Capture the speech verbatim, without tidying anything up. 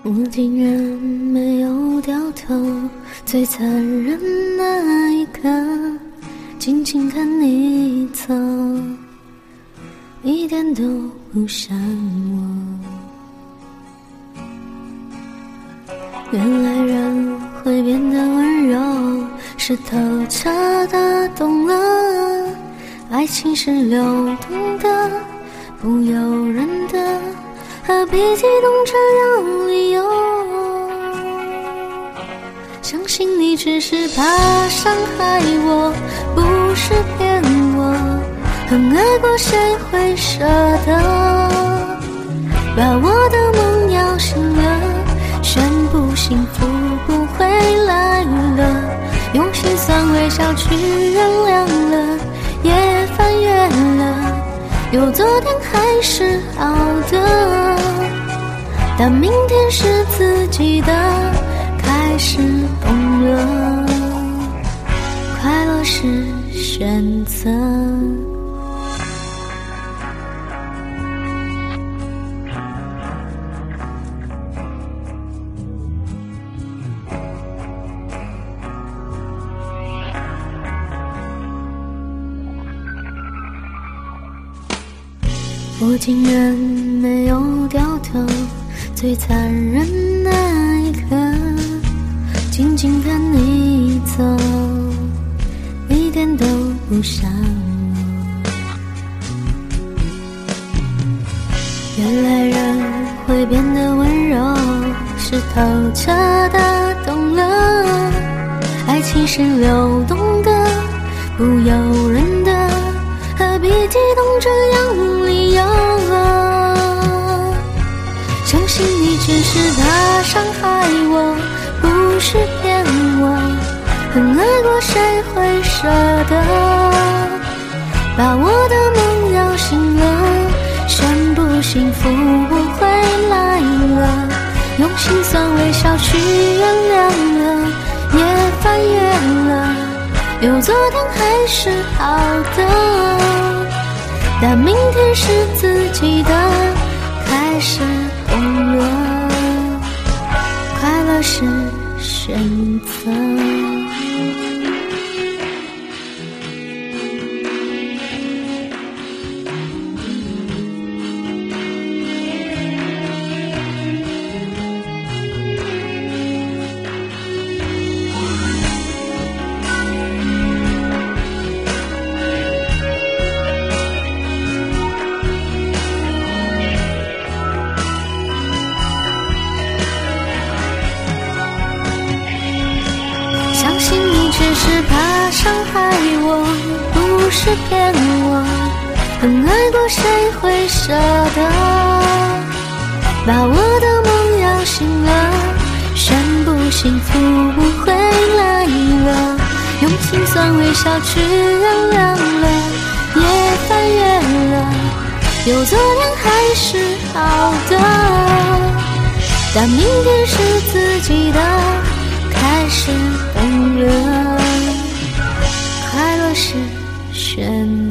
我竟然没有掉头，最残忍那一刻，静静看你走，一点都不像我。原来人会变得温柔，是透彻的懂了，爱情是流动的，不由人的，何必激动这样理由？相信你只是怕伤害我，不是骗我，很爱过谁会舍得把我的梦摇醒了，宣布幸福不会来了，用心酸微笑去原谅了，也翻越了，有昨天还是好的，但明天是自己的，开始懂了，快乐是选择。我竟然没有掉头，最残忍那一刻，静静看你走，一点都不像我。原来人会变得温柔，是透彻的懂了，爱情是流动的，不由人的，何必激动这样理由？相信你只是怕伤害我，不是骗我，很爱过谁会舍得把我的梦摇醒了，宣布幸福不会来了，用心酸微笑去原谅了，也翻越了，有昨天还是好的，但明天是自己的，开始懂了，快乐是选择。相信你只是怕伤害我，不是骗我，很爱过谁会舍得把我的梦摇醒了，宣布幸福不会来了，用心酸微笑去原谅了，也翻越了，有昨天还是好的，但明天是自己的，开始懂了，快乐是选择。